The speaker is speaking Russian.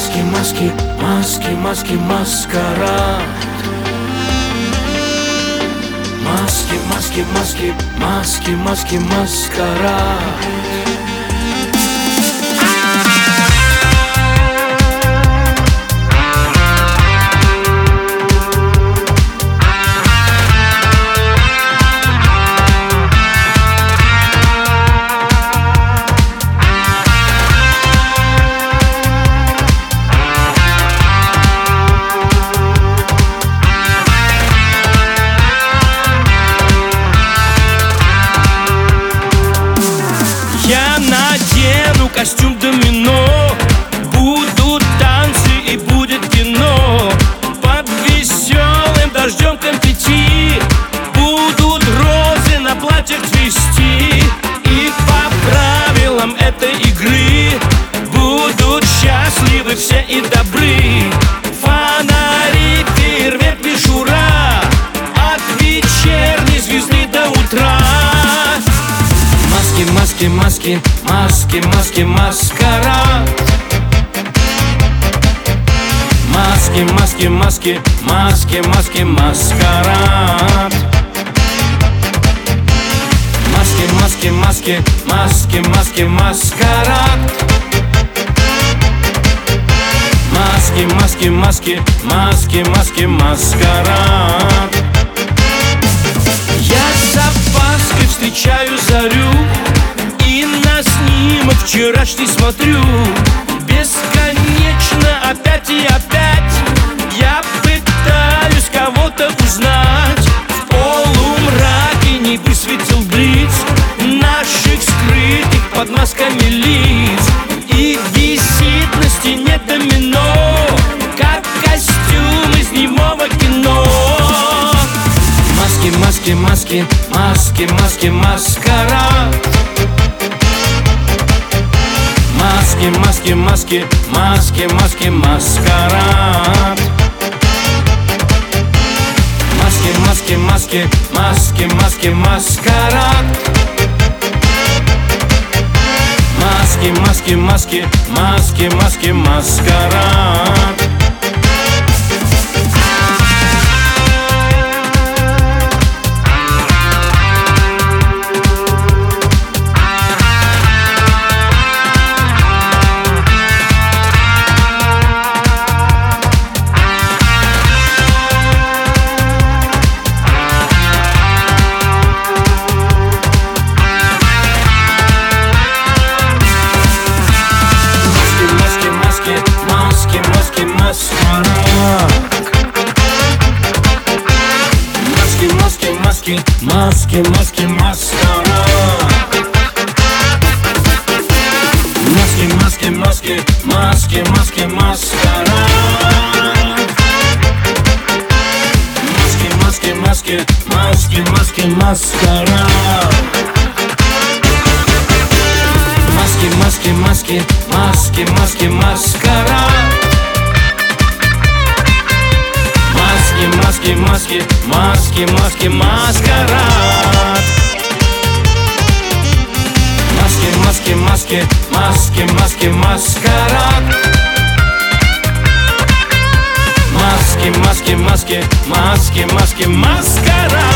Маски, маски, маски, маски, маскарад. Маски, маски, маски, маски, маски, маскарад. Я надену костюм домино, будут танцы и будет кино. Под веселым дождем конфетти будут розы на платьях цвести. И по правилам этой игры будут счастливы все и добры. Фонари, фейерверк, мишура, от вечерней звезды до утра. Маски, маски, маски, маски, маски, маскарад. Маски, маски, маски, маски, маски, маскарад. Маски, маски, маски, маски, маски, маскарад. Маски, маски, маски, маски, маски, маскарад. Я с опаской встречаю зарю и на снимок вчерашний смотрю. Бесконечно опять и опять я пытаюсь кого-то узнать. В полумраке не высветил блиц наших скрытых под масками лиц. И висит на стене домино, как костюм из немого кино. Маски, маски, маски, маски, маски, маскарад. Маски, маски, маски, маски, маски, маскарад. Маски, маски, маски, маски, маски, маскарад. Маски, маски, маски, маски, маски, маскарад. Маски, маски, маскарад. Маски, маски, маски, маски, маски, маскарад. Маски, маски, маски, маски, маски, маскарад. Маски, маски, маски, маски, маски, маскарад. Маски, маски, маски, маски, маски, маскарад. Маски, маски, маски, маски, маски, маскарад. Маски, маски, маски, маски, маски, маскарад.